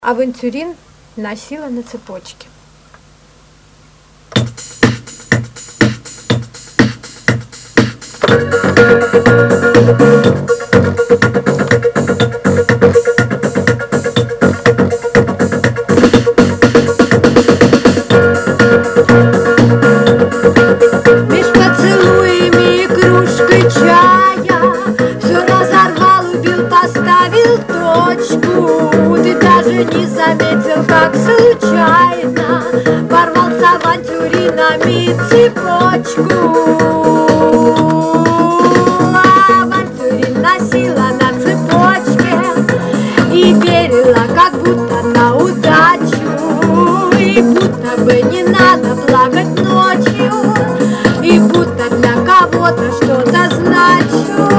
Авантюрин носила на цепочке. Меж поцелуями и кружкой чая все разорвал, убил, поставил точку. Ты даже не заметил, как случайно порвал с авантюринами цепочку. Авантюрин носила на цепочке и верила, как будто на удачу, и будто бы не надо плакать ночью, и будто для кого-то что-то значу.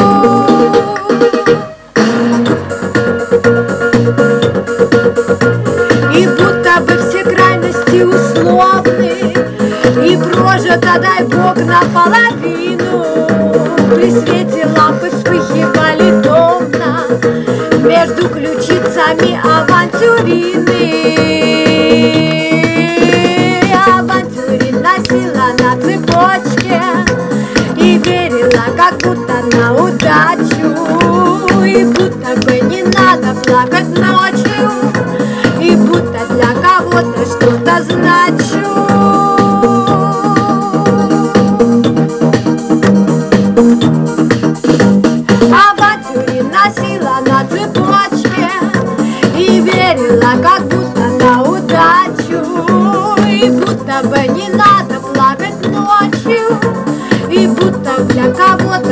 И будто бы все крайности условны, и прожито, дай Бог, наполовину. При свете лампы вспыхивали томно между ключицами авантюрины. Авантюрин носила на цепочке и верила, как будто на удачу, и будто бы не надо плакать ночью, и будто для кого-то что-то значу. Авантюрин носила на цепочке и верила, как будто на удачу, и будто бы не надо плакать ночью, и будто для кого-то